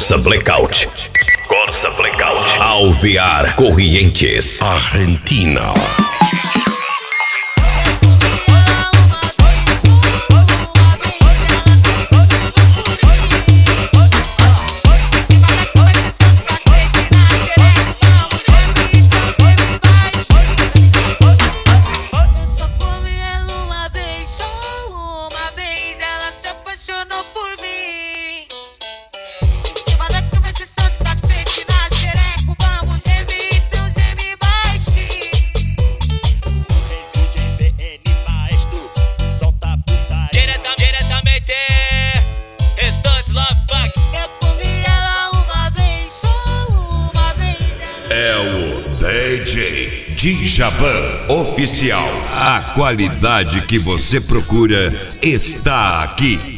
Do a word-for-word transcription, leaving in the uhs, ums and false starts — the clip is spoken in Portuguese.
Corsa Blackout. Corsa Blackout. Alvear Corrientes, Argentina. É o D J Djavan Oficial. A qualidade que você procura está aqui.